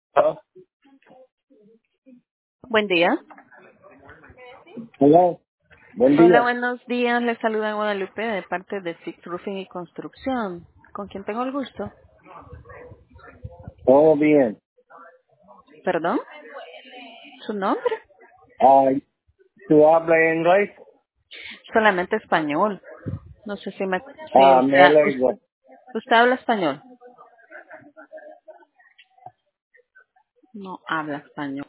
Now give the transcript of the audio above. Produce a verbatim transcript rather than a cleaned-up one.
Ah, Buen día. Hola, buen Hola, día. buenos días. Les saluda Guadalupe de parte de Six Roofing y Construcción. ¿Con quién tengo el gusto? Todo bien. ¿Perdón? ¿Su nombre? Ah, ¿Tú hablas inglés? Solamente español. No sé si me... Si Ah, me usted, alegro. usted, usted habla español. No habla español.